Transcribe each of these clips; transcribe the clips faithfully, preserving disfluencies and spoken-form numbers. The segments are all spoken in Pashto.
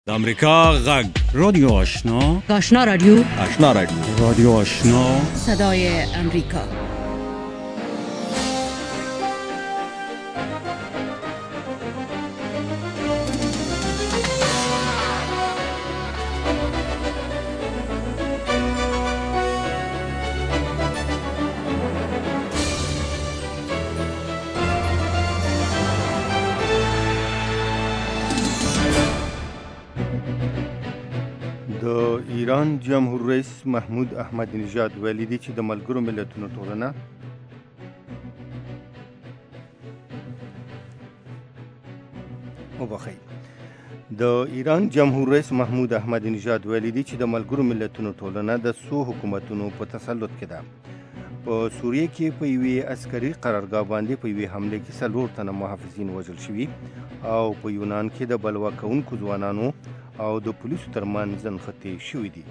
د امریکا غږ رادیو آشنا آشنا رادیو آشنا رادیو رادیو آشنا صدای امریکا. د ایران جمهور رئیس محمود احمدی نژاد ویلي دي چې د ملګرو ملتونو ټولنه وبخښئ د ایران جمهور رئیس محمود احمدی نژاد ویلي دي چې د ملګرو ملتونو ټولنه د څو حکومتونو په تسلط کې ده. په سوریه کې په یوې عسکري قرارګاه باندې په یوې حملې کې څلور تنه محافظین وژل شوي او په یونان کې د بلوا کوونکو ځوانانو او د پولیسو ترمنځ نښتې شوي دي.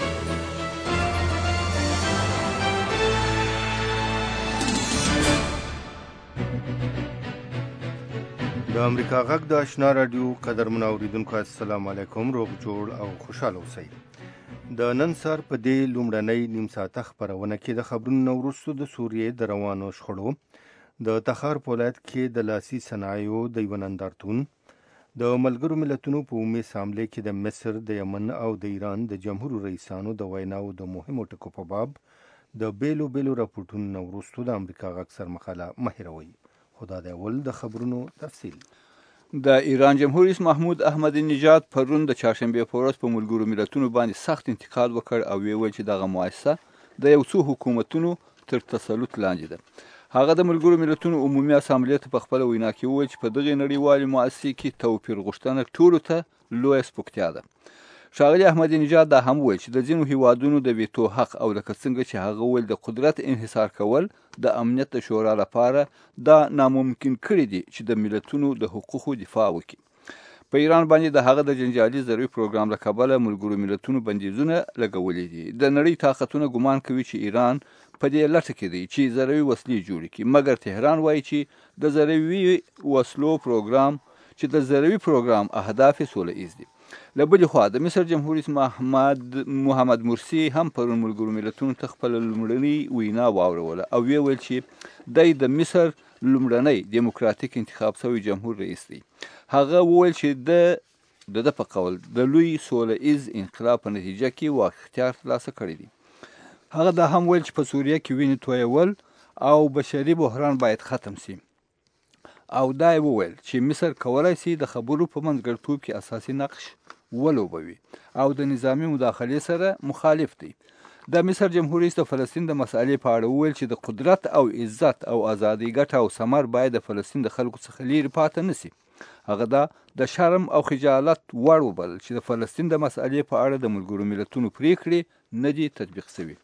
د امریکا غږ د آشنا رادیو قدرمنو اوریدونکو السلام علیکم، روغ جوړ او خوشحاله اوسئ. د نن سهار په دې لومړنۍ نیم ساعته خپرونه کې د خبرونو نه وروسته د سوریې د روانو شخړو، د تخار په ولایت کې د لاسي صنایعو د یوه نندارتون، د ملګرو ملتونو په عمومي اسامبلې کې د مصر، د یمن او د ایران د جمهور رئیسانو د ویناو د مهمو ټکو په باب د بیلو بیلو راپورټونو نه وروسته د امریکا غږ سرمقاله مه هېروئ. خو دا د اول د خبرونو تفصیل. د ایران جمهور رئیس محمود احمدی نژاد پرون د چهارشنبې په ورځ په ملګرو ملتونو باندې سخت انتقاد وکړ او ویل چې دغه مؤسسه د یو څو حکومتونو تر تسلط لاندې ده. هغه د ملګرو ملتونو عمومي اسامبلې ته په خپله وینا کې وویل چې په دغې نړیوالې مؤسسې کې توپیر غوښتنه ټولو ته لویه سپکتیا ده. ښاغلي احمدی نژاد دا هم وویل چې د ځینو هیوادونو د ویتو حق او لکه څنګه چې هغه وویل د قدرت انحصار کول د امنیت د شورا لپاره دا ناممکن کړي دي چې د ملتونو د حقوقو دفاع وکړي. په ایران باندې د هغه د جنجالي ضروري پروګرام له کبله ملګرو ملتونو بندیزونه لګولي دي. د نړۍ طاقتونه ګمان کوي چې ایران په دې لټه کې دی چې ضروري وسلې جوړې کړي، مګر تهران وایي چې د ضروري وسلو پروګرام چې د ضروري پروګرام اهداف سوله ایز دي. له بلې خوا د مصر جمهور رئیس محمد محمد مرسي هم پرون ملګرو ملتونو ته خپله لومړنۍ وینا واوروله او ویې ویل چې دی د مصر لومړنی دیموکراتیک انتخاب شوی جمهور رئیس دی. هغه وویل چې د د ده په قول د لوی سوله ایز انقلاب په نتیجه کې واک اختیار ترلاسه کړی دی. هغه دا هم ویل چې په سوریه کې وینې تویول او بشري بحران باید ختم شي او دا یې وویل چې مصر کولی شي د خبرو په منځګړیتوب کې اساسي نقش ولوبوي او د نظامي مداخلې سره مخالف دی. د مصر جمهور رئیس د فلسطین د مسألې په اړه وویل چې د قدرت او عزت او ازادۍ ګټه او ثمر باید د فلسطین د خلکو څخه لرې پاتې نه شي. هغه دا د شرم او خجالت وړ وبلل چې د فلسطین د مسألې په اړه د ملګرو ملتونو پریکړې نه دي تطبیق شوي.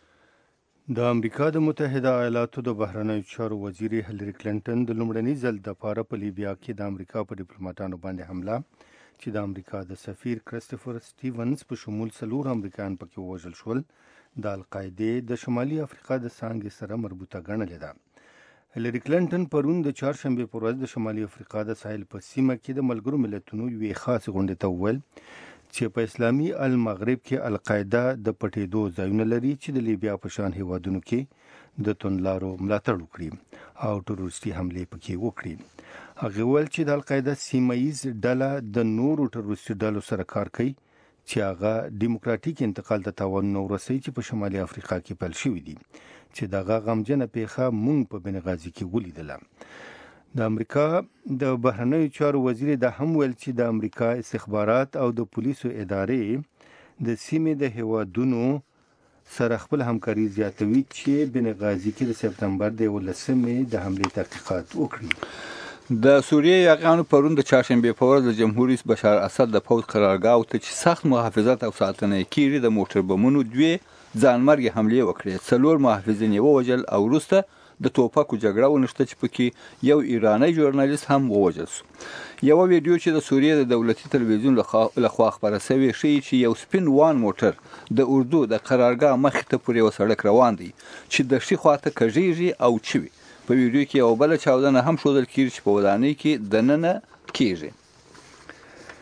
د امریکا د متحده ایالاتو د بهرنیو چارو وزیر هیلری کلینټن د لومړني ځل دپاره په لیبیا کې د امریکا په ډیپلوماټانو باندې حمله چې د امریکا د سفیر کرستفر سټیونز په شمول څلور امریکایان پکې ووژل شول، د القاعدې د شمالي افریقا د څانګې سره مربوطه ګڼلې ده. هیلری کلینټن پرون د چهارشنبې په ورځ د شمالي افریقا د ساحل په سیمه کې د ملګرو ملتونو یوې خاصې غونډې ته وویل چې په اسلامي المغرب کې القاعده د پټېدو ځایونه لري چې د لیبیا په شان هیوادونو کې د توندلارو ملاتړ وکړي او ټروریستي حملې پکې وکړي. هغه ویل چې د القاعده سیمه ییز ډله د نورو ټروریستي ډلو سره کار کوي چې هغه ډیموکراتیک انتقال ته تاوانونه ورسوي چې په شمالي افریقا کې پیل شوي دي چې دغه غمجنه پیښه موږ په بنغازي کې ولیدله. د امریکا د بهرنیو چارو وزیر دا هم ویل چې د امریکا استخبارات او د پولیسو ادارې د سیمې د هیوادونو سره خپل همکاري زیاتوي چې بنغازي کې د سپتمبر د یولسمې د حملې تحقیقات وکړي. د سوریې یاغیانو پرون د چهارشنبې په ورځ د جمهور رئیس بشار اسد د پوځ قرارګاو ته چې سخت محافظت او ساتنه یې کیږي د موټر بمونو دوې ځانمرګې حملې وکړې. څلور محافظین یې ووژل او وروسته د توپکو جګړه ونښته چې پکې یو ایرانی ژورنالیست هم ووژل شو. یوه ویډیو چې د سوریې د دولتي تلویزیون لخوا خپره شوې ښیي چې یو سپین وان موټر د اردو د قرارګاه مخې ته پر یوه سړک روان دی چې د ښي خواته کږیږي او چوي. په ویډیو کې یوه بله چاودنه هم ښودل کېږي چې په ودانۍ کې دننه کېږي.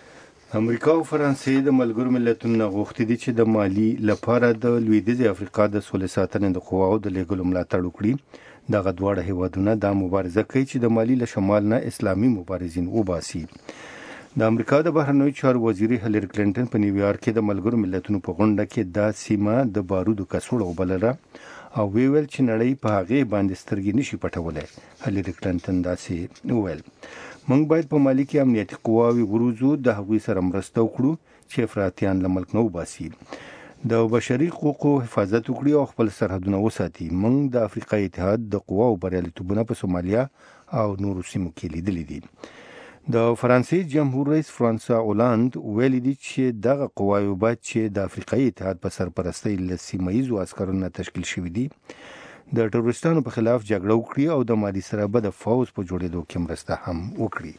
امریکا او فرانسې د ملګرو ملتونو غوښتي دي چې د مالي لپاره د لویدیځ افریقا د سولې ساتنې د قواو د لېږلو ملاتړ وکړي. دغه دواړه هیوادونه دا مبارزه کوي چې د مالي له شمال نه اسلامي مبارزین وباسي. د امریکا د بهرنیو چارو وزیر هیلری کلینټن په نیویارک کې د ملګرو ملتونو په غونډه کې دا سیمه د بارودو کڅوړه وبلله او ویل چې نړۍ په هغه باندې سترګې نشي پټولای. هیلری کلینټن داسې وویل موږ باید په مالي کې امنیتي قواوې وروزو، د هغوی سره مرسته وکړو چې افراطیان له ملک نه وباسي، د بشري حقوقو حفاظت وکړي او خپل سرحدونه وساتي. موږ د افریقایي اتحاد د قواو بریالیتوبونه په سومالیا او نورو سیمو کې لیدلي دي. د فرانسې جمهور رئیس فرانسوا اولاند ویلي دي چې دغه قواوې باید چې د افریقایي اتحاد په سرپرستۍ له سیمه ییزو عسکرونو نه تشکیل شوي دي د ټروریستانو په خلاف جګړه وکړي او د مالي سره به د فوز په جوړېدو کې مرسته هم وکړي.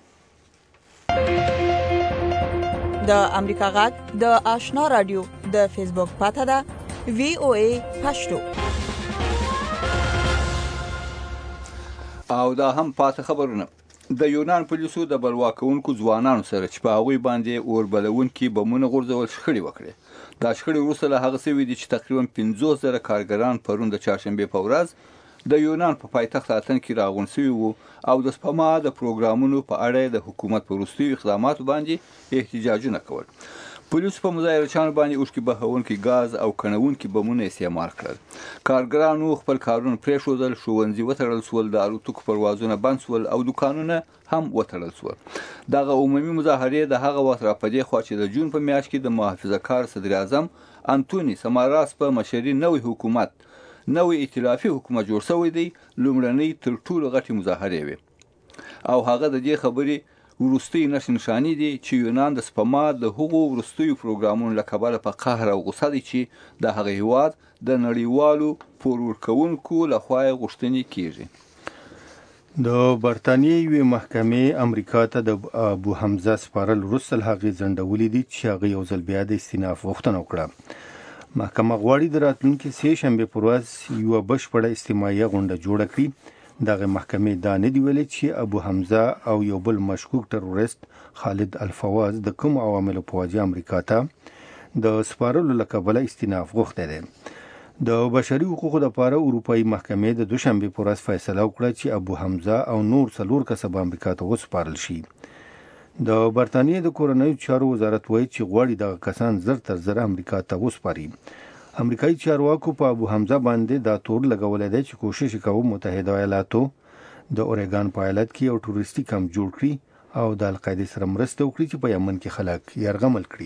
د امریکا غږ د آشنا رادیو د فیسبوک پاڼه ده وی او ای پښتو. او دا هم پاتې خبرونه د یونان پولیسو د بلواکونکو ځوانانو سره چې په هغوی باندې اوربلونکي بمونه غورځول شخړې وکړې. دا شخړې وروسته له هغه څه دي چې تقریبا پنځوس زره کارګران پرون د چهارشنبې په ورځ د یونان په پایتخت اتن کې راغونډ شوي وو او د سپما د پروګرامونو په اړه د حکومت په وروستیو اقداماتو باندې احتجاجونه کول. پولیسو په مظاهرچیانو باندې اوښکې بهونکي ګاز او کڼونکي بمونه استعمال کړل. کارګرانو خپل کارونه پرېښودل، ښوونځي وتړل شول، د الوتکو پروازونه بند شول او دوکانونه هم وتړل شول. دغه عمومي مظاهرې د هغه وخت راپدې خوا چې د جون په میاشت کې د محافظه کار صدر اعظم انټوني سماراس په مشرۍ نوی حکومت نوی ائتلافي حکومت جوړ شوی دی لومړنۍ تر ټولو غټې مظاهرې وې او هغه د دې خبرې وروستي نښې نښانې دي چې یونان د سپما د هغو وروستیو پروګرامونو له کبله په قهر او غوسه دی چې د هغه هیواد د نړیوالو پور ورکوونکو لخوا یې غوښتنې کیږي. د برتانیې یوې محکمې امریکا ته د ابو حمزه سپارل وروسته له هغې ځنډولي دي چې هغه یو ځل بیا د استیناف غوښتنه وکړه. محکمه غواړي د راتلونکي سې شنبې پر ورځ یوه بشپړه استماعیه غونډه جوړه کړي. دغه محکمې دا نه دی ویلي چې ابو حمزه او یو بل مشکوک تروریست خالد الفواز د کوم عواملو په وجه امریکا ته د سپارلو له کبله استیناف غوښتی دی. د بشري حقوقو لپاره اروپایي محکمې د دوشنبې په ورځ فیصله وکړه چې ابو حمزه او نور څلور کسه به امریکا ته وسپارل شي. د برتانیې د کورنیو چارو وزارت وایي چې غواړي دغه کسان زر تر زر امریکا ته وسپاري. امریکایي چارواکو په ابو حمزه باندې دا تور لګولی دی چې کوشش کوي متحده ایالاتو د اورېګان په ایالت کې یو ټوریستي کمپ جوړ کړي او د القاعدې سره مرسته وکړي چې په یمن کې خلک یرغمل کړي.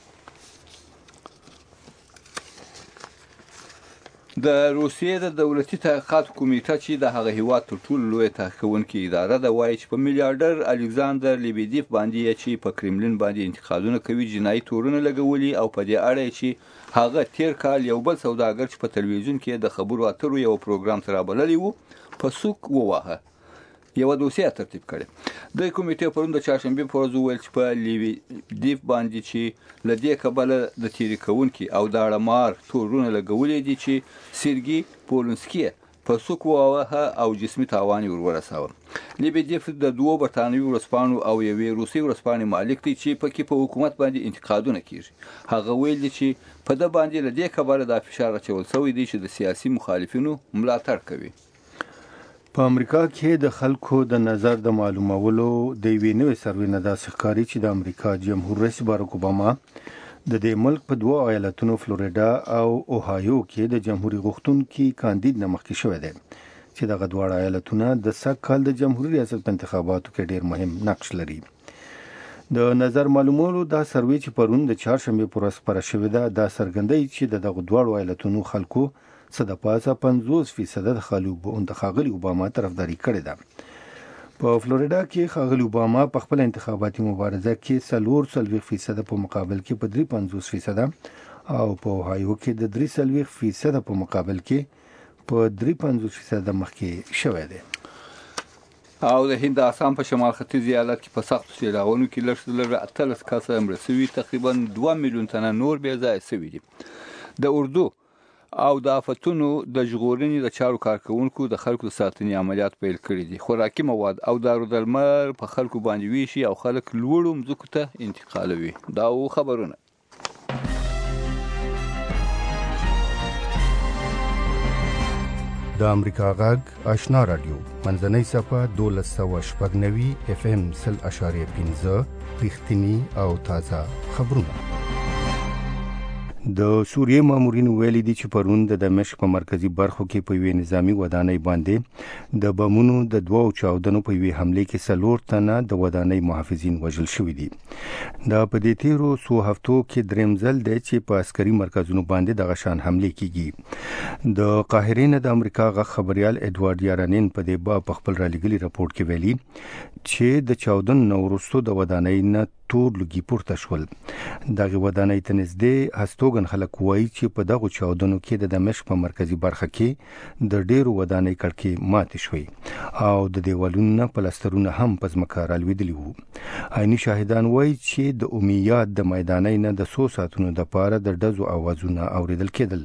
د روسیې د دولتي تحقیقاتو کمیټه چې د هغه هیواد تر ټولو لویه تحقیقونکې اداره ده وایي چې په میلیارډر الکساندر لیبیدیف باندې چې په کرملین باندې انتقادونه کوي جنایي تورونه لګولي او په دې اړه چې هغه تیر کال یو بل سوداګر چې په تلویزیون کې د خبرو اترو یو پروګرام ته رابللی و په سوک وواهه یو دوسیه ترتیب کړي. د کمیټې پرون د چهارشنبې په ورځ وویل چې په لیبیدیف باندې چې له دې کبله د تیری کوونکي او د اړمار تورونه لګولي دي چې سیرګي پولنسکي په سوک وواهه او جسمي تاوان یې ورورساوه. لیبیدیف د دوو برتانوي ورځپاڼو او یوې روسي ورځپاڼې مالک دی چې پکې په حکومت باندې انتقادونه کیږي. هغه ویل دي چې په ده باندې له دې کبله دا فشار اچول شوی دی چې د سیاسي مخالفینو ملاتړ کوي. په امریکا کې د خلکو د نظر د معلومولو د یوې نوې سروې نه داسې ښکاري چې د امریکا جمهور رئیس باراک اوباما د دې ملک په دوه ایالتونو فلوریډا او اوهایو کې د جمهوریت غوښتونکي کاندید نه مخکې شوی دی چې دغه دواړه ایالتونه د سږ کال د جمهوري ریاست په انتخاباتو کې ډیر مهم نقش لري. د نظر معلومولو دا سروې چې پرون د چهارشنبې پر ورځ خپره شوې ده دا څرګندوي چې د دغو دواړو ایالتونو خلکو څه د پاسه پنځوس فیصده د ښاغلي اوباما طرفداري کړې ده. په فلوریډا کې ښاغلي اوباما په خپل انتخاباتي مبارزه کې څلور څلوېښت فیصده په مقابل کې په درې پنځوس فیصده او په اوهایو کې د درې څلوېښت فیصده په مقابل کې په درې پنځوس فیصده مخکې شوی دی. او د هند آسام په شمال ختیځ ایالت کې په سختو سیلاوونو کې لږ تر لږه اتلس کسه مړه شوي، تقریبا دوه میلیون تنه نور بې ځایه شوي دي. د اردو او د آفتونو د ژغورنې د چارو کارکونکو د خلکو د ساتنې عملیات پیل کړي دي. خوراکي مواد او دارودرمل په خلکو باندې ویشي او خلک لوړو مځکو ته انتقالوي. دا و خبرونه. د امریکا غږ آشنا رادیو منځنۍ صفحه دولس سوه شپږ نوي اف ام سل اشاریه پنځه رښتینی او تازه خبرونه. د سوریې مامورین ویلي دي چې پرون د دمشق په مرکزی برخو کې په یوې نظامی ودانۍ باندې د بمونو د دوو چاودنو په یوې حمله کې څلور تنه د ودانۍ محافظین وژل شوي دي. دا په دې تیرو څو هفتو کې دریم ځل دی چې په عسکري مرکزونو باندې دغه شان حمله کیږي. د قاهرې نه د امریکا غږ خبريال ایډوارډ یارانین په دې باب په خپل رالیږلي راپورټ کې ویلي چې د چاودنو نه وروسته د ودانۍ نه تور لږی پورته شول. دغه ودانۍ ته نږدې هستوګن خلک وایي چې په دغه چاودنو کې د دمشق په مرکزی برخه کې د ډیرو ودانۍ کړکۍ ماتې شوې او د دیوالونو نه پلسترونه هم په ځمکه رالوېدلي وو. عیني شاهدان وایي چې د امیاد د میدانۍ نه د څو ساعتونو دپاره د ډزو اوازونه اوریدل کېدل.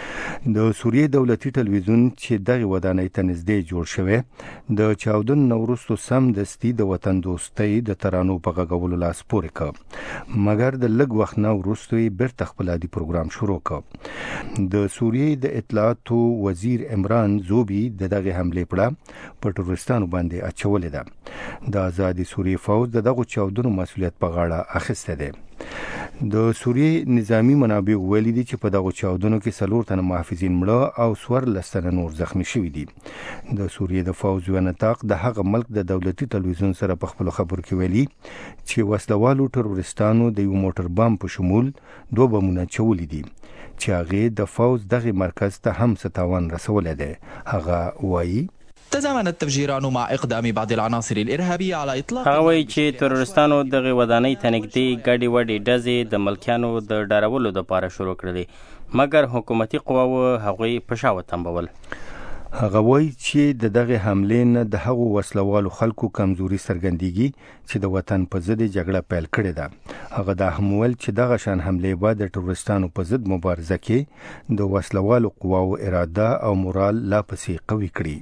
د سوریې دولتي ټلویزیون چې دغه ودانۍ ته نږدې جوړ شوی د چاودنو نه وروسته سمدستي د وطن دوستۍ د ترانو په غږولو لاس پورې کړ، مګر د لږ وخت نه وروسته یې بیرته خپل عادي پروګرام شروع کړ. د سوریې د اطلاعاتو وزیر عمران زوبی د دغه حملې پړه په ټروریستانو باندې اچولې ده. د آزادي سوریې فوج د دغه چاودنو مسؤلیت په غاړه اخیستی دی. د سوریې نظامی منابع ویلي دي چې په دغه چاودنو کې څلور تنه محافظین مړه او څوارلس تنه نور زخمی شوي دي. د سوریې د فوج یو نطاق د هغه ملک د دولتي ټلویزیون سره په خپلو خبرو کې ویلي چې وسلوالو ټروریستانو د یو موټر بم په شمول دوه بمونه چولي دي چې هغې د فوج دغه مرکز ته هم څه تاوان رسولی دی. هغه وایي تزامنت تفجيران مع اقدام بعض العناصر الارهابيه على اطلاق. هغه وایي چې ترورستانو دغه ودانۍ ته نږدې ګډې وډې ډزې د ملکیانو د ډارولو دپاره شروع کړلې، مګر حکومتي قواوو هغوی په شا وتمبول. هغه وایي چې د دغه حملې نه د هغو وسلوالو خلکو کمزوري څرګندېږي چې د وطن په ضد جګړه پیل کړې ده. هغه دا هم ویل چې دغه شان حملې به د ټروریستانو په ضد مبارزه کې د وسلوالو قواو اراده او مورال لا پسې قوي کړي.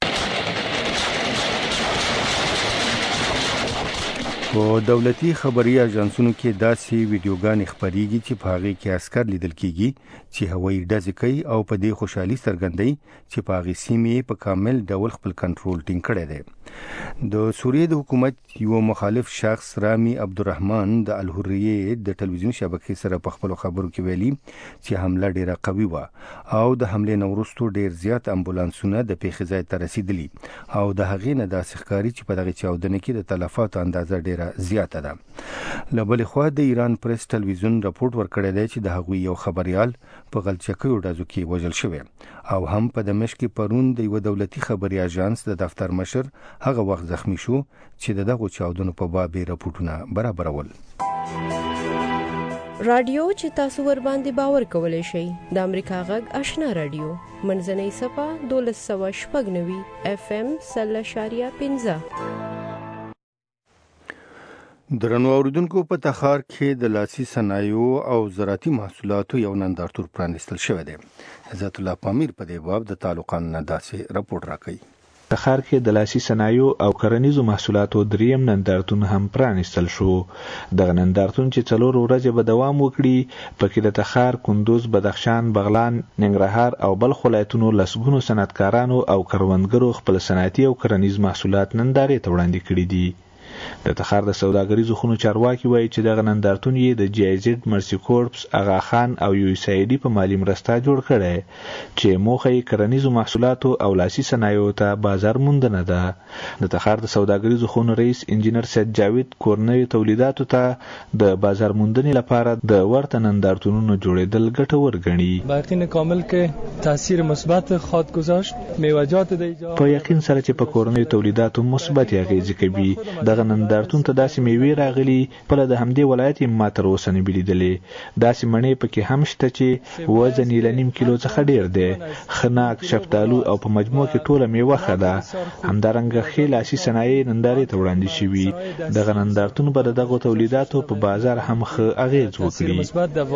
په دولتي خبري اژانسونو کې داسې ویډیوګانې خپریږي چې په هغې کې عسکر لیدل کیږي چې هوایي ډزې کوي او په دې خوشحالي څرګندوي چې په هغې سیمې په کامل ډول خپل کنټرول ټینګ کړی دی. د سوریې د حکومت یو مخالف شخص رامي عبدالرحمن د الحریې د ټلویزیون شبکې سره په خپلو خبرو کې ویلي چې حمله ډیره قوي وه او د حملې نه وروسته ډیر زیات امبولانسونه د پیښې ځای ته رسیدلي او د هغې نه داسې ښکاري چې په دغې چاودنې کې د تلفاتو اندازه ډیره زیاته ده. له بلې خوا د ایران پریس ټلویزیون راپورټ ورکړی دی چې د هغوی یو خبریال په غلچکیو ډزو کې وژل شوی او هم په دمشق کې پرون د یوه دولتي خبري اژانس د دفتر مشر هغه وخت زخمی شو چې د دغو چاودنو په باب یې راپورټونه برابرول. رادیو چې تاسو ور باندې باور کولی شئ د امریکا غږ آشنا رادیو منځنۍ صفحه دولس سوه شپږ نوي اف ام سل اشاریه پنځه. درنو اوریدونکو، په تخار کې د لاسي صنایعو او زراعتي محصولاتو یو نندارتون پرانیستل شوی دی. عزت الله پامیر په دې باب د تعلقان نه داسې راپورټ راکوي. تخار کې د لاسي صنایعو او کرنیزو محصولاتو دریم نندارتون هم پرانیستل شو. دغه نندارتون چې څلور ورځې به دوام وکړي، پکې د تخار، کندوز، بدخشان، بغلان، ننګرهار او بلخ ولایتونو لسګونو صنعتکارانو او کروندګرو خپل صنعتي او کرنیز محصولات نندارې ته وړاندې کړي دي. د تخار د سوداګریزو خونو چارواکي وایي چې دغه نندارتون یې د جی آی زیډ، مرسي کورپس، اغا خان او یو اس ای ډي په مالي مرسته جوړ کړی چې موخه یې کرنیزو محصولاتو او لاسي صنایعو ته بازار موندنه ده. د تخار د سوداګریزو خونو رئیس انجینر سید جاوید کورنیو تولیداتو ته د بازار موندنې لپاره د ورته نندارتونونو جوړېدل ګټور ګڼي. با یقین کامل کې تاثیر مثبت خواهد گذاشت. میوه‌جات د ایجاد په یقین سره چې په کورنیو تولیداتو مثبت اغیزې کوي. دغه نندارتون ته داسې میوې راغلي پله د همدې ولایت یې ما تر اوسه نه لیدلې. داسې مڼې پکې هم شته چې وزن یې له نیم کیلو څخه ډېر دی. خناک، شفتالو او په مجموع کې ټوله میوه ښه ده. همدارنګه ښې لاسي صنایع نندارې ته وړاندې شوي. دغه نندارتون به د دغو تولیداتو په بازار هم ښه اغیز وکړي.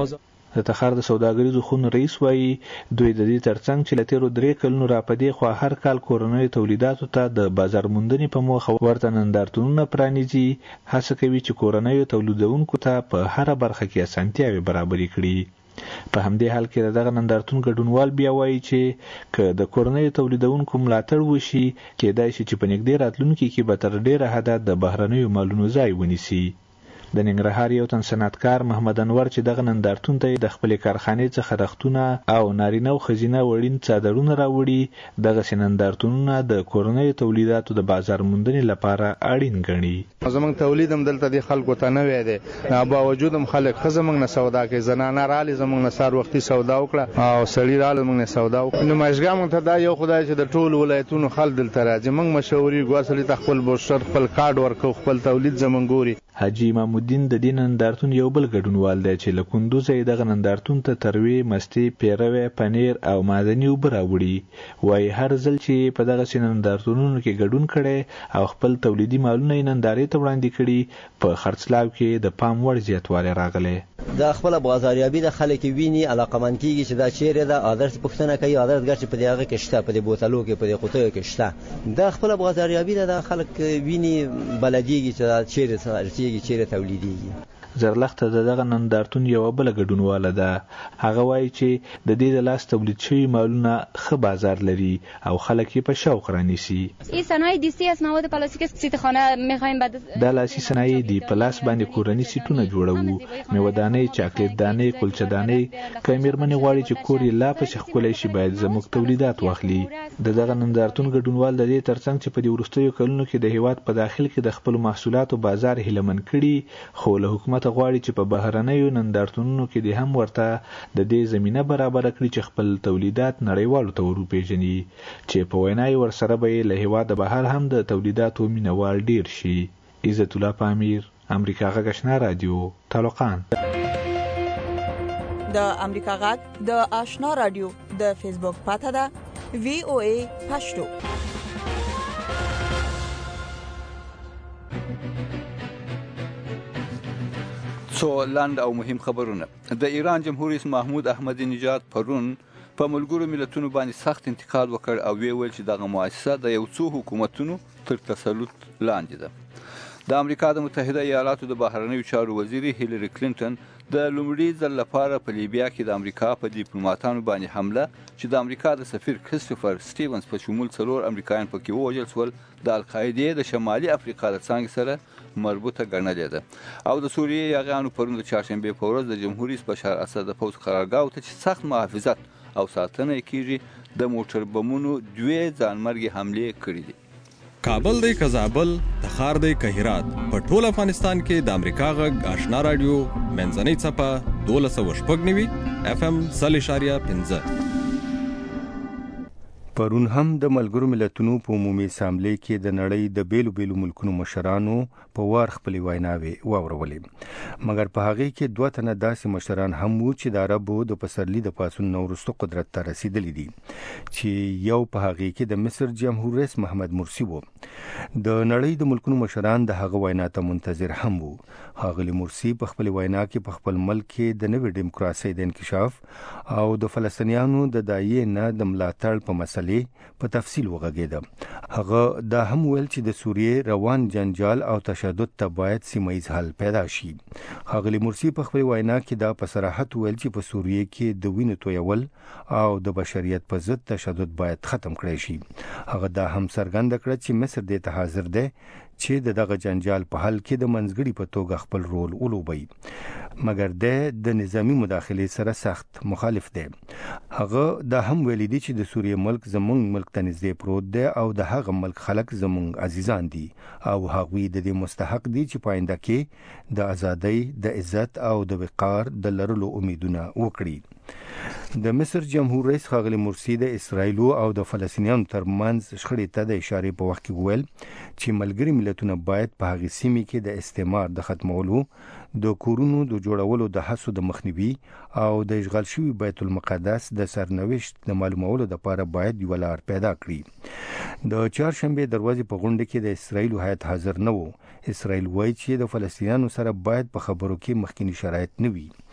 د تخار د سوداګریزو خونو رئیس وایي دوی د دې ترڅنګ چې له تیرو درې کلونو راپدې خوا هر کال کورنیو تولیداتو ته د بازار موندنې په موخه ورته نندارتونونه پرانیزي، هڅه کوي چې کورنیو تولیدونکو ته په هره برخه کې اسانتیاوې برابرې کړي. په همدې حال کې دغه نندارتون ګډونوال بیا وایي چې که د کورنیو تولیدونکو ملاتړ وشي کېدای شي چې په نږدې راتلونکي کې به تر ډېره حده د بهرنیو مالونو ځای ونیسي. د ننګرهار یو تن صنعتکار محمد انور چې دغه نندارتون ته د خپلې کارخانې څخه رختونه او نارینه او ښځینه وړین څادرونه راوړي، دغسې نندارتونونه د کورنیو تولیداتو د بازار موندنې لپاره اړین ګڼي. زمونږ تولید هم دلته د خلکو ته نوی دی، باوجود هم خلک ښه زمونږ نه سودا کوي. زنانه رالي زمونږ نه سهار وختي سودا وکړه او سړي راله زمونږ نه سودا وکړه. نمایشګاه موږ ته دا یو خدای چې د ټولو ولایتونو خلک دلته راځي، موږ مشورې ګو اصلي ته خپل بوشر خپل کارډ ورکو، خپل تولید زمونږ ګوري. حاجی امام الدین د دې نندارتون یو بل ګډونوال دی چې له کندوز یې دغه نندارتون ته تروې، مستې، پیروی، پنیر او معدني اوبه راوړي. وایي هر ځل چې په دغسې نندارتونونو کې ګډون کړی او خپل تولیدي مالونه یې نندارې ته وړاندې کړي، په خرڅلاو کې د پام وړ زیاتوالی راغلی. دا خپل بازاریابي د خلک ویني، علاقمند کیږي چې دا چیرې ده، ادرس پوښتنه کوي، ادرس ګر چې په دې هغه کې شته، په دې بوتلو کې، په دې قوطیو کې شته. دا خپل بازاریابي ده، د خلک ویني بلدیږي چې دا چیرې سره چیرې تولیدیږي. زرلخته د دغه نندارتون یو بل ګډونواله ده. هغه وایي چې د دې د لاس تولید شوي مالونه ښه بازار لري او خلک یې په شوق رانیسي. این صنایع دستی از مواد پلاستیک سیتخانه می‌خوایم بعد دا لاسي صنایع دي، په لاس باندې کورني سیټونه جوړوو، میوه‌دانې، چاکلیټ دانې، کلچه دانې. که میرمنې غواړي چې کور یې لا پسې ښکلی شي باید زموږ تولیدات واخلي. د دغه نندارتون ګډونوال د دې ترڅنګ چې په دې وروستیو کلونو کې د هیواد په داخل کې د خپلو محصولاتو بازار هیلهمن کړي، خو له حکومت غواړي چې په بهرنیو نندارتونونو کې د هم ورته د دې زمینه برابر کړي چې خپل تولیدات نړیوالو ته وروپېژني، چې په وینا یې ورسره به یې له هیواده بهر هم د تولیداتو مینوال ډیر شي. عزت الله پامیر، امریکا غږ آشنا رادیو، طالقان. د امریکا غږ د آشنا رادیو د فیسبوک پاته ده وی او ای پښتو. څو لاند او مهم خبرونه. د ایران جمهور رئیس محمود احمدی نژاد پرون په ملګرو ملتونو باندې سخت انتقاد وکړ او ویل چې دغه مؤسسه د یو څو حکومتونو تر تسلط لاندې ده. د امریکا د متحده ایالاتو د بهرنیو چارو وزیر هیلری کلینټن د لومړي ځل لپاره په لیبیا کې د امریکا په ډیپلوماټانو باندې حمله چې د امریکا د سفیر کریستوفر سټیونز په شمول څلور امریکایان پکې ووژل شول، د القاعدې د شمالي افریقا د څانګې سره مربوطه ګڼلې ده. او د سوریې یاغیانو پرون د چهارشنبې په ورځ د جمهور رئیس بشار اسد د پوځ قرارګاو ته چې سخت محافظت او ساتنه یې کیږي د موټر بمونو دوې ځانمرګي حملې کړې دي. کابل دی که زابل، تخار دی که هرات، په ټول افغانستان کې د امریکا غږ آشنا رادیو منځنۍ څپه دولس سوه شپږ نوي اف ام سل اشاریه پنځه. پرون هم د ملګرو ملتونو په عمومي اسامبلې کې د نړۍ د بیلو بیلو ملکونو مشرانو په وار خپلې ویناوې واورولې، مګر په هغې کې دوه تنه داسې مشران هم وو چې د عربو د پسرلي د پاڅون نه وروسته قدرت ته رسېدلي دي، چې یو په هغې کې د مصر جمهور رئیس محمد مرسي و. د نړۍ د ملکونو مشران د هغه وینا ته منتظر هم وو. ښاغلي مرسي په خپل وینا کې په خپل ملک کې د نوې ډیموکراسۍ د انکشاف او د فلسطینیانو د داعیې نه د ملاتړ په مسله په تفصیل وغږېده. هغه دا هم ویل چې د سوریې روان جنجال او تشدد ته باید سیمه‌ییز حل پیدا شي. ښاغلي مرسي په خپل وینا کې دا په صراحت ویل چې په سوریې کې د وینو تویول او د بشریت په ضد تشدد باید ختم کړی شي. هغه دا هم څرګنده کړه چې مصر دې ته حاضر دی چې د دغه جنجال په حل کې د منځګړي په توګه خپل رول ولوبوي، مګر د نظامی مداخلې سره سخت مخالف دی. هغه دا هم ویلي دي چې د سوریې ملک زمونږ ملک ته نږدې پروت دی او د هغه ملک خلک زمونږ عزیزان دي او هغوی د دې مستحق دي چې په آینده کې د ازادۍ، د عزت او د وقار د لرلو امیدونه وکړي. د مصر جمهور رئیس ښاغلي مرسي د اسرائیلو او د فلسطینیانو ترمنځ شخړې ته د اشارې په وخت کې وویل چې ملګري ملتونه باید په هغې سیمې کې د استعمار د ختمولو، د کورونو د جوړولو د هڅو د مخنیوي او د اشغال شوي بیت المقدس د سرنوشت د معلومولو لپاره باید یوه لار پیدا کړي. د چهارشنبې دروازې په غونډه کې د اسرائیلو هیات حاضر نه و. اسرائیل وایي چې د فلسطینیانو سره باید په خبرو کې مخکینی شرایط نه وي.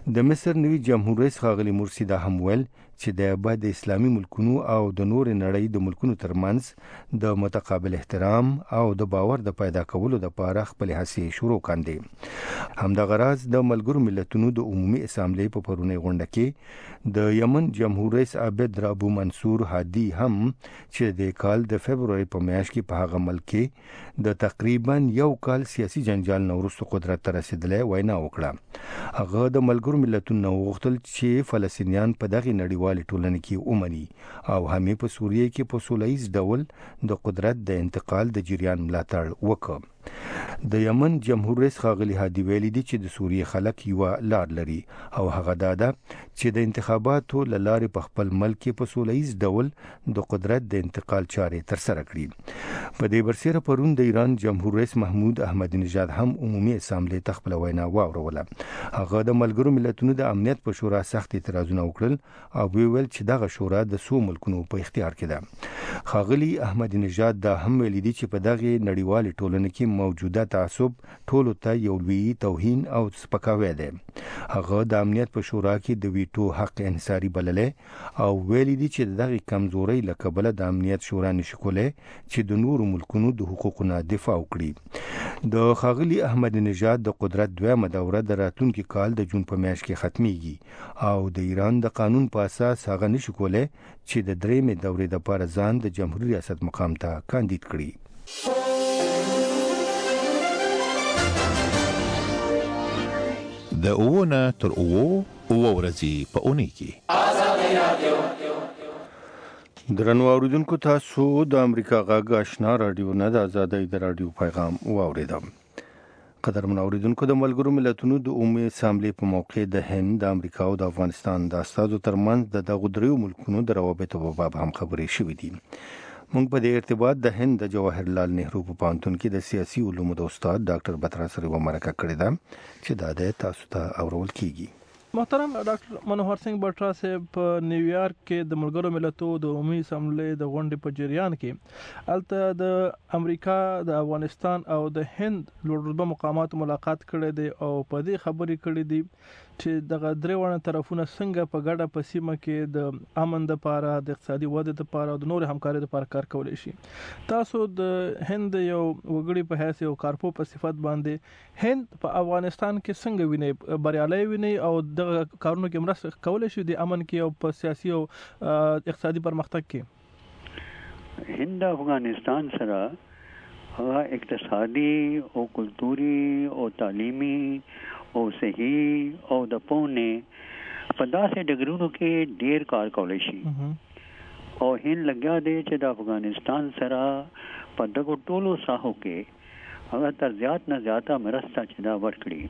د مصر نوي جمهور رئیس ښاغلي مرسي دا هم ویل چې د بعد د اسلامي ملکونو او د نور نړۍ د ملکونو ترمنځ د متقابل احترام او د باور د پیدا کولو لپاره خپل هڅې شروع کاندي. همدغه راز د ملګرو ملتونو د عمومي اسامبلې په پرونی غونډه کې د یمن جمهور رئیس عابد رابو منصور هادي هم چې د کال د فبرवरी په میاشت کې په هغه ملک کې د تقریبا یو کال سیاسي جنجال نه وروسته قدرت ته رسیدلې وینا وکړه. هغه د ملګرو ملتونو غوښتل چې فلسطینیان په دغه نړیوالې ټولنې کې ومني او همې په سوریه کې په سولهییز ډول د قدرت د انتقال د جریان ملاتړ وکړ. د یمن جمهور رئیس ښاغلي هادي ویلي دي چې د سوریې خلک یو لار لري او هغه دا ده چې د انتخاباتو له لارې په خپل ملک کې په سولهییز ډول د قدرت د انتقال چارې ترسره کړي. په دې برسېره پرون د ایران جمهور رئیس محمود احمدی نژاد هم عمومي اسامبلې ته خپله وینا واوروله. هغه د ملګرو ملتونو د امنیت په شورا سخت اعتراضونه وکړل او ویل چې دغه شورا د څو ملکونو په اختیار کې ده. ښاغلي احمدی نژاد دا هم ویلي دي چې په دغه نړیوالې ټولنې کې موجوده تعصب ټولو ته یو لوی توهین او سپکاوی دی. هغه د امنیت په شورا کې د ویټو حق انحصاري بللی او ویلي دي چې دغه کمزوري له کبله د امنیت شورا نشي کولی چې د نورو ملکونو د حقوقو نه دفاع وکړي. د ښاغلي احمدی نژاد د قدرت دویمه دوره د راتلونکي کال د جون په میاشت کې ختمیږي او د ایران د قانون په اساس هغه نشي کولی چې د درېمې دورې لپاره ځان د جمهوریت ریاست مقام ته کاندید کړي. د اوونه تر اوو اوه ورځې په اونۍ کې. درنو اوریدونکو، تاسو د امریکا غږ آشنا رادیو نه د ازادۍ د رادیو پیغام واوریدم. قدرمن اوریدونکو، د ملګرو ملتونو د عمومي اسامبلې په موقع د هند، د امریکا او د افغانستان د استازو ترمنځ د دغو دریو ملکونو د روابطو په باب هم خبرې شوې دي. موږ په دې ارتباط د هند د جواهرلال نهرو په پوهنتون کې د سیاسي علومو د استاد ډاکټر بترا سره یوه مرکه کړې ده چې دا د تاسو ته اورول کیږي. محترم ډاکټر منوهر سنگ بټرا صاحب په نیویارک کې د ملګرو ملتونو د عمومي اسامبلې د غونډې په جریان کې الته د امریکا، د افغانستان او د هند لوړ مقامات ملاقات کړی دی او په دې خبرې کړې دي چې دغه درې واړه طرفونه څنګه په ګډه په سیمه کې د امن لپاره، د اقتصادي ودې لپاره او د نور همکارۍ لپاره کار کولی شي. تاسو د هند یو وګړي په حیث یو کارپو په صفت باندې هند په افغانستان کې څنګه ویني، بریالي ویني او دغه کارونو کې مرسته کولی شي د امن کې او په سیاسي او اقتصادي پرمختګ کې؟ هند افغانستان سره هغه اقتصادي او کلتوري او تعلیمي او صحي او د پونه په داسې ډګرونو کې ډیر کار کولی شي او هند لګیا دی چې د افغانستان سره په دغو ټولو ساحو کې هغه تر زیات نه زیاته مرسته چې دا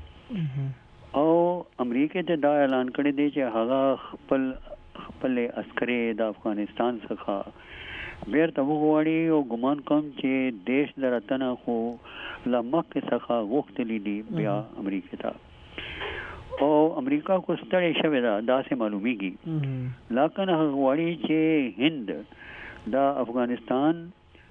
ورکړي او امریکا ته دا اعلان کړی دی چې هغه خپل خپل عسکري د افغانستان څخه بیرته وغواړي او ګمان کوم چې دیش درتنه خو لمک څخه غوښتلی دي بیا امریکا ته او امریکا کو ستړی شوی دا داسې معلومیږي. لکه هغه غواړي چې هند د افغانستان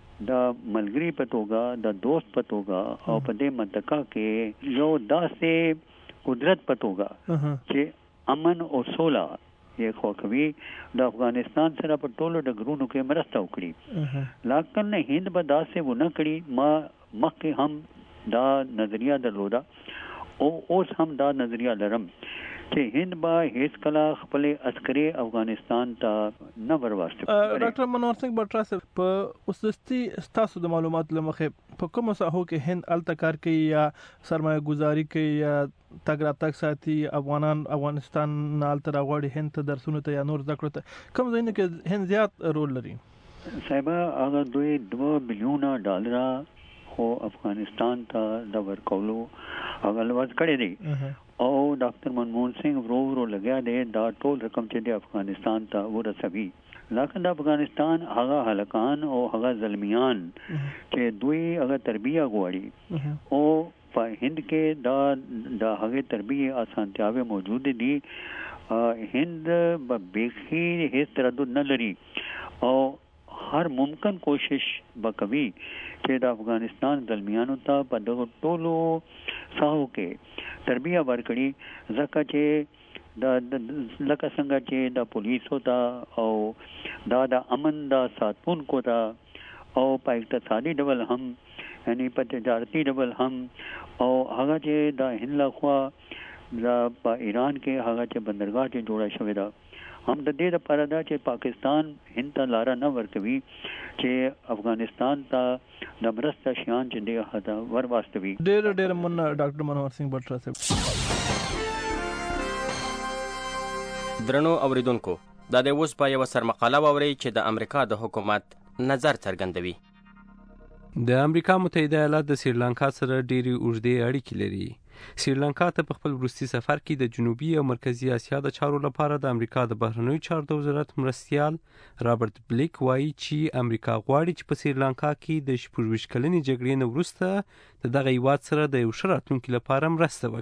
د ملګری په توګه، د دوست په توګه او په دې منطقه کې یو داسې قدرت په توګه چې امن او سوله یې خوښوي د افغانستان سره په ټولو ډګرونو کې مرسته وکړي. لکن هند به داسې ونه کړي. ما مخکې هم دا نظریه درلوده او اوس هم دا نظریه لرم چې هند به هیڅ کله خپل عسکري افغانستان ته نه ورواستي. ډاکټر منوهر سنگ بټرا صاحب، په اوسدستي ستاسو د معلوماتو له مخې په کومو ساحو کې هند الته کار کوي یا سرمایه گذاري کوي یا تګ راتګ ساتي، افغانان افغانستان نه الته راغواړي هند ته درسونو ته یا نور زده کړو ته، کوم ځایونه کې هند زیات رول لري؟ صاحب هغه دوی دوه بلیونه ډالر خو افغانستان ته د ورکولو هغه لوز کړی دی او ډاکټر منموهن سنگ ورو ورو لګیا دی دا ټول رقم چې د افغانستان ته ورسوي. لکه د افغانستان هغه هلکان او هغه زلمیان چې دوی هغه تربیه غواړي او په هند کې دا د هغه تربیه اسانتیاوې موجود دي. هند به بیخي هیڅ تردد نه لري او هر ممکن کوشش وکوي چې د افغانستان زلمیانو ته په دغه ټولو ساحو کې تربیه ورکړي ځکه چې د لکه څنګه چې د پولیسو ته او دا د امن د ساتونکو ته او په اقتصادي ډول هم یعنی په تجارتي ډول هم او هغه چې د هند لخوا په ایران کې هغه چې بندرګاه چې جوړه شوې ده هم د دې لپاره دا چې پاکستان هند ته لاره نه ورکوي چې افغانستان ته د مرسته شیان چې دی هدا ور واستوي. ډېر ډېر من ډاکټر منوهر سنگ بټرا صاحب. درنو اوریدونکو دا د اوس په یو سرمقاله ووري چې د امریکا د حکومت نظر څرګندوي. د امریکا متحده ایالات د سریلانکا سره ډېری اوږدې اړیکې لري. سریلانکا ته په خپل وروستي سفر کې د جنوبي او مرکزي اسیا د چارو لپاره د امریکا د بهرنیو چارو د وزارت مرستیال رابرټ بلیک وایي چې امریکا غواړي چې په سریلانکا کې د شپږ ویشت کلنې جګړې نه وروسته د دغه هیواد سره د یو ښه راتلونکي لپاره مرسته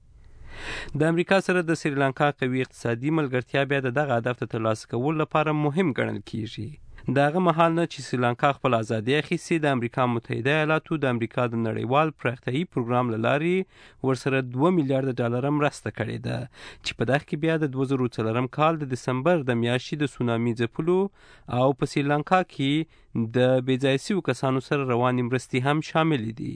وکړي. د امریکا سره د سریلانکا قوي اقتصادي ملګرتیا بیا د دغه هدف ته ترلاسه کولو لپاره مهم ګڼل کیږي. د هغه مهال نه چې سریلانکا خپل ازادي اخیستې د امریکا متحده ایالاتو د امریکا د نړیوال پراختیایي پروګرام له لارې ورسره دوه میلیارډ ډالر مرسته کړې ده چې په دغه کې بیا د دوه زره څلورم کال د دسمبر د میاشتې د سونامي ځپلو او په سریلانکا کې د بې ځایه شویو کسانو سره روانې مرستې هم شاملې دي.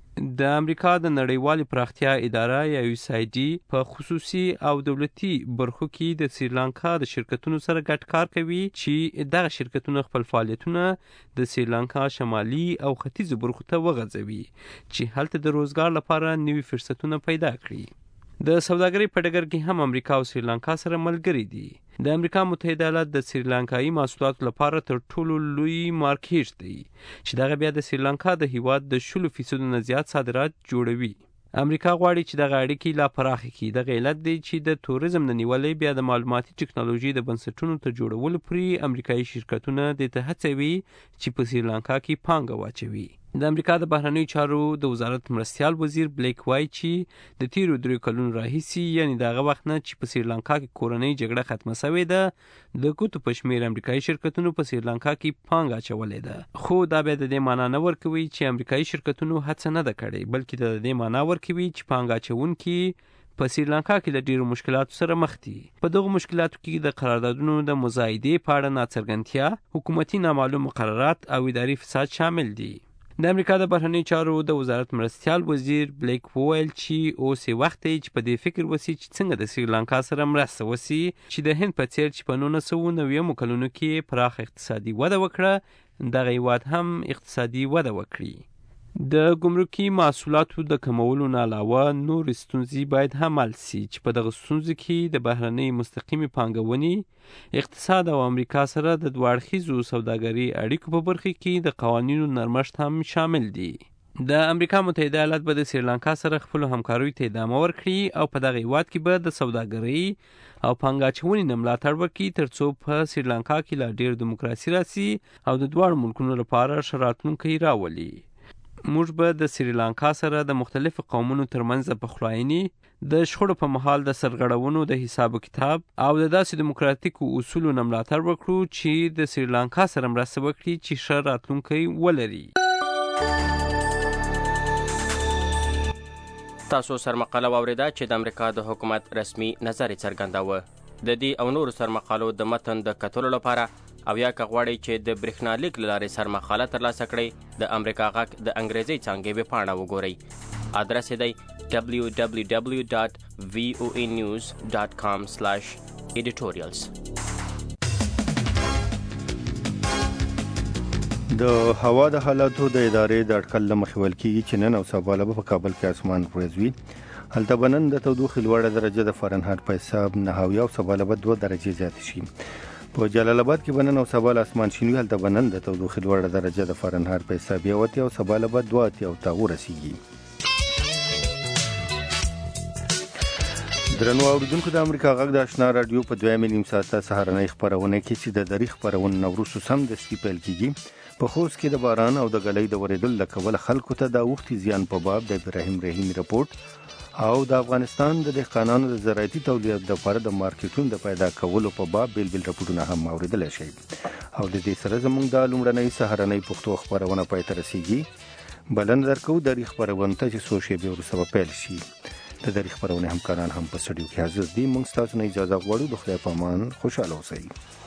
د امریکا د نړیوالې پراختیا اداره یا یو اس آی ډي په خصوصي او دولتي برخو کې د سریلانکا د شرکتونو سره ګډ کار کوي چې دغه شرکتونه خپل فعالیتونه د سریلانکا شمالي او ختیځو برخو ته وغځوي چې هلته د روزګار لپاره نوي فرصتونه پیدا کړي. د سوداګرۍ په ډګر کې هم امریکا او سریلانکا سره ملګري دي. د امریکا متحده ایالات د سریلانکایي محصولاتو لپاره تر ټولو لوی مارکیټ دی چې دغه بیا د سریلانکا د هیواد د شلو فیصدو نه زیات صادرات جوړوي. امریکا غواړي چې دغه اړیکې لا پراخې کړي. دغه علت دی چې د تورزم نه نیولې بیا د معلوماتي ټکنالوژي د بنسټونو ته جوړولو پورې امریکایي شرکتونه دې ته هڅوي چې په سریلانکا کې پانګه واچوي. د امریکا د بهرنیو چارو د وزارت مرستیال وزیر بلیک وایي چې د تیرو دریو کلونو راهیسې یعنې د هغه وخت نه چې په سریلانکا کې کورنۍ جګړه ختمه شوې ده د ګوتو په شمېر امریکایي شرکتونو په سریلانکا کې پانګه اچولې ده. خو دا بیا د دې معنا نه ورکوي چې امریکایي شرکتونو هڅه نه ده کړې بلکې د دې معنا ورکوي چې پانګه اچوونکي په سریلانکا کې له ډیرو مشکلاتو سره مخ دي. په دغو مشکلاتو کې د قراردادونو د مزایدې په اړه ناڅرګندتیا، حکومتي نامعلوم مقررات او اداري فساد شامل دي. د امریکا د بهرنیو چارو د وزارت مرستیال وزیر بلیک وویل چې اوس یې وخت دی چې په دې فکر وسی چې څنګه د سریلانکا سره مرسته وسی چې د هند په څیر چې په نولس سوه نوي کلونو کې پراخ اقتصادي وده وکړه دغه هیواد هم اقتصادي وده وکړي. د ګمرکي محصولاتو د کمولو نه علاوه نور ستونزې باید هم حل سي چې په دغه ستونزو کې د بهرنۍ مستقیمې پانګونې، اقتصاد او امریکا سره د دوه اړخیزو سوداګرۍ اړیکو په برخه کې د قوانینو نرمښت هم شامل دي. د امریکا متحده ایالات به د سریلانکا سره خپلو همکاریو ته ادامه ورکړي او په دغه هیواد کې به د سوداګرۍ او پانګه اچونې نه ملاتړ وکړي تر څو په سریلانکا کې لا ډېر دیموکراسي راسي او د دواړو ملکونو لپاره ښه راتلونکی راولي. موږ به د سریلانکا سره د مختلفو قومونو ترمنځ د پخلاینې، د شخړو په مهال د سرغړونو د حساب و کتاب او د داسې دیموکراتیکو اصولو نه ملاتړ وکړو چې د سریلانکا سره مرسته وکړي چې ښه راتلونکی ولري. تاسو سرمقاله واوریده چې د امریکا د حکومت رسمي نظر څرګنداوه. د دې او نورو سرمقالو د متن د کتلو لپاره او یا که غواړئ چې د برېښنالیک له لارې سرمقاله ترلاسه کړئ د امریکا غږ د انګریزۍ څانګې ویبپاڼه وګورئ. ادرس یې دی دبلیو دبلیو دبلیو ډاټ وی او ای نیوز ډاټ کام سلاش ایډیټوریلز. د هوا د حالاتو د ادارې د اټکل له مخې ویل کېږي چې نن او سبا به په کابل کې اسمان وريځ وي. هلته به نن د تودوخې لوړه درجه د فارنهایت په حساب نهه اویا او سبا به دوه درجې زیاتې شي. په جلال آباد کې به نن او سبا اسمان شین وي. هلته به نن د تودوخې لوړه درجه د فارنهایت په حساب یو اتیا او سبا به دوه اتیا او ته ورسیږي. درنو اوریدونکو د امریکا غږ د آشنا رادیو په دویمې نیم ساعته سهارنۍ خپرونه کې چې د دری خپرونه نه وروسته سمدستي پیل کیږي. په خوست کې د باران او د ګلۍ د ورېدل له کبله خلکو ته د اوښتي زیان په باب د ابراهیم رحیمي رپورټ او د افغانستان د دهقانانو د زراعتي تولیداتو لپاره د مارکیټونو د پیدا کولو په باب بیل بیل رپورټونه هم اوریدلی شئ. او د دې سره زموږ د لومړنۍ سهارنۍ پښتو خبرونه پای ته رسیږي. بلنه درکو د خبرونه ته چې څو شېبې وروسته پیل شي. د دې خبرونه همکاران هم په سټډیو کې حاضر دي. موږ تاسو نه اجازه غواړو. د خدای په امان خوشاله اوسئ.